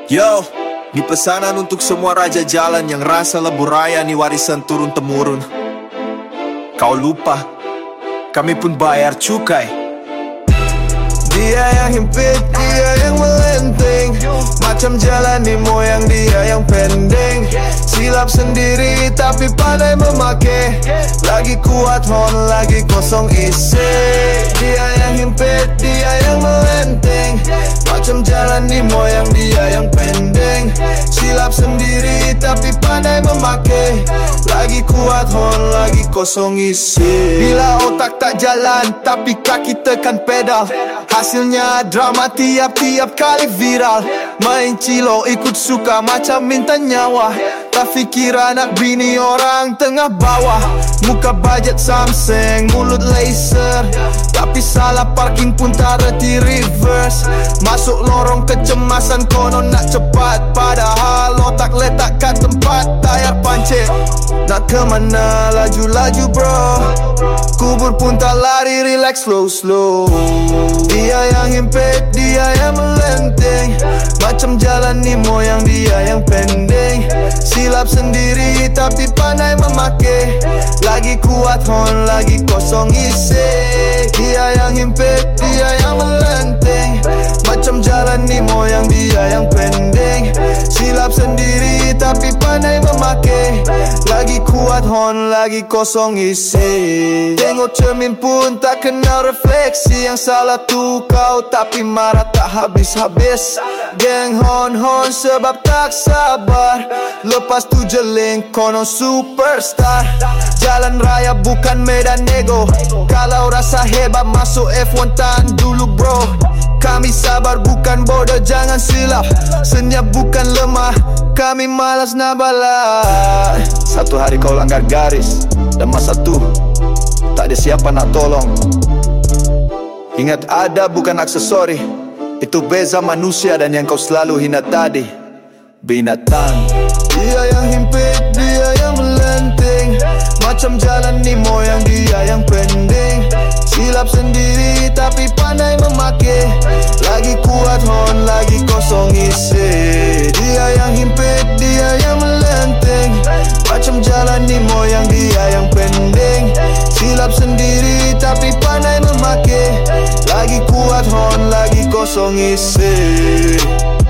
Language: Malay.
Yo, ni pesanan untuk semua raja jalan yang rasa lebuh raya ni warisan turun-temurun. Kau lupa, kami pun bayar cukai. Dia yang himpit, dia yang melenting, macam jalan di moyang dia yang pending. Silap sendiri tapi pandai memakai, lagi kuat hon, lagi kosong isi. Dia yang himpit, dia yang melenting, macam jalan di moyang dia yang pending. Silap sendiri tapi pandai memakai, lagi kuat hon, lagi kosong isi. Bila otak tak jalan tapi kaki tekan pedal, hasilnya drama tiap-tiap kali viral. Main cilo ikut suka macam minta nyawa, tak fikir anak bini orang tengah bawah. Muka budget Samsung, mulut laser, tapi salah parking pun tak reti reverse. Masuk lorong kecemasan konon nak cepat, padahal otak letak kat tempat tayar pancit. Nak ke mana laju-laju bro, kubur pun tak lari, relax slow-slow. Dia yang himpit, dia yang melenting, macam jalan ni moyang dia yang pending. Silap sendiri tapi pandai memakai, lagi kuat hon, lagi kosong isi. Dia yang himpit, dia yang melenting, macam jalan ni moyang dia yang pending. Silap sendiri tapi pandai memakai, lagi kuat hon, lagi kosong isi. Tengok cermin pun tak kenal refleksi, yang salah tu kau tapi marah tak habis-habis. Geng hon-hon sebab tak sabar, lepas tu jeling konon superstar. Jalan raya bukan medan nego, kalau rasa hebat masuk F1 tahan dulu bro. Kami sabar bukan bodoh, jangan silap. Senyap bukan lemah, kami malas nak balas. Satu hari kau langgar garis, dan masa tu tak ada siapa nak tolong. Ingat ada bukan aksesori, itu beza manusia dan yang kau selalu hina tadi, binatang. Dia yang himpit, dia yang melenting, macam jalan ni moyang dia yang pending. Silap sendiri tapi pandai memakai, lagi kuat hon, lagi kosong isi. Dia yang himpit, dia yang melenting, macam jalan ni moyang dia yang pending. Silap sendiri tapi pandai memakai, lagi kuat hon, lagi kosong isi.